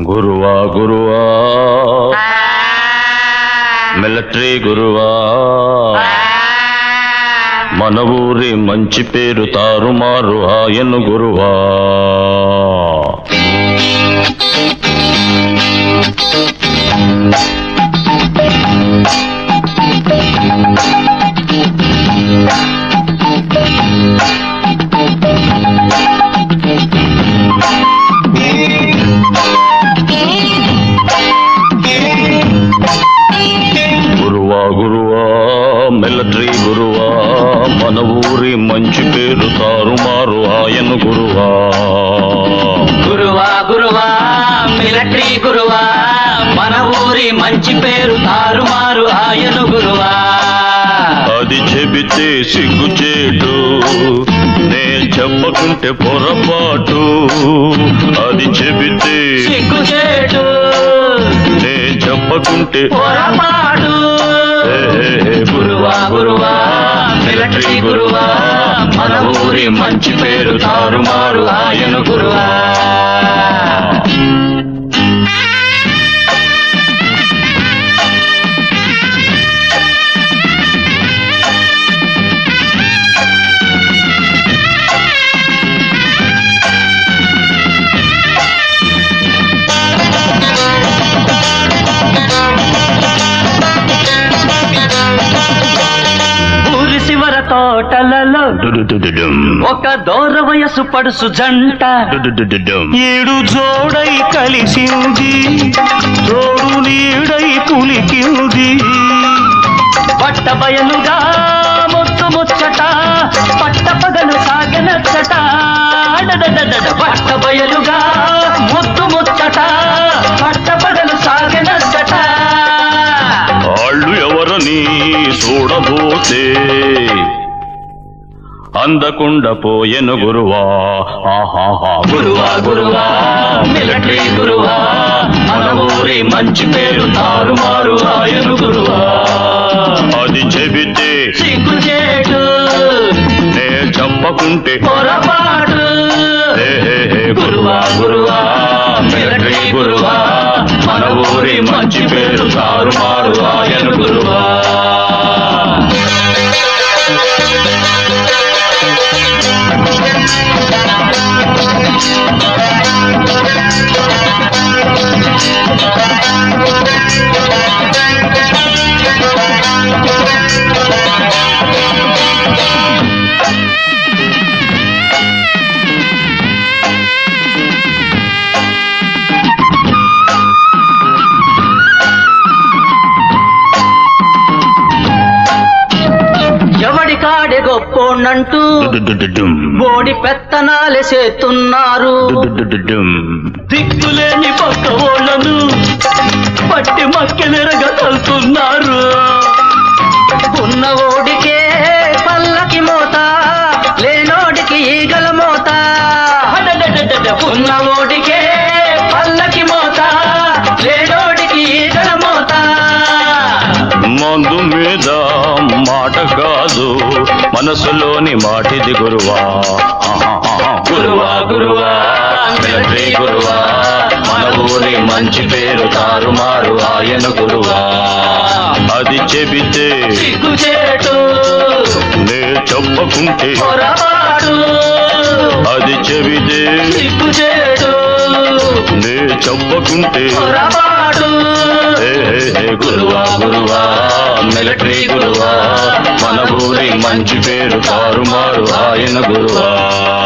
గురువా గురువా మిలిటరీ గురువా మన ఊరి మంచి పేరు తారుమారు ఆయను గురువా. గురువా గురువా మిలిటరీ గురువా మన ఊరి మంచి పేరు తారుమారు ఆయను గురువా. గురువా గురువా మిలిటరీ గురువా మన ఊరి మంచి పేరు తారుమారు ఆయను గురువా. అది చెబితే సిగ్గుచేటు నే చెప్పకుంటే పొరపాటు. అది చెబితే సిగ్గుచేటు నే చెప్పకుంటే పొరపాటు. గురువా గురువా మిలిటరీ గురువా మన ఊరి మంచి పేరు తారుమారు ఆయను గురువా. తోటలలో ఒక దూర వయసు పడుసు జంట ఏడు జోడై కలిసింది, తోడు నీడై పులికింది. పట్ట బయలుగా ముత్తు ముచ్చట పట్ట పగలు సాగనచ్చట. పట్ట బయలుగా ముత్తు ముచ్చట పట్ట పగలు సాగనచ్చట. వాళ్ళు ఎవరని చూడబోతే అందకుండా పోయెను గురువా. ఆహాహా గురువా గురువా మిలిటరీ గురువా మన ఊరి మంచి పేరు తారుమారు ఆయను గురువా. అది చెబితే సిగ్గుచేటు నే చెప్పకుంటే పొరపాటు. గురువా గురువా మిలిటరీ గురువా మన ఊరి మంచి పేరు తారుమారు ఆయను గురువా. ఎవడికాడే గొప్పోనంటూ బోడి పెత్తనాలే చేస్తున్నారు. దిక్కులేని పక్క ఓళ్ళను పట్టి మక్కెలెరగా తలుతున్నారు. ఉన్న ఓడికే పల్లకి మోత లేనోడికి ఈగల మోత. ఉన్న ఓడికే పల్లకి మోత లేనోడికి ఈగల మోత. మందు మీద మాట కాదు మనసులోని మాటిది గురువా. గురువా గురువా మిలిటరీ గురువా మన ఊరి మంచి పేరు తారుమారు ఆయను గురువా. అది చెబితే సిగ్గుచేటు నే చెప్పకుంటే పొరపాటు. అది చెబితే సిగ్గుచేటు నే చెప్పకుంటే పొరపాటు. గురువా గురువా మిలిటరీ గురువా మన ఊరి మంచి పేరు తారుమారు ఆయన గురువా.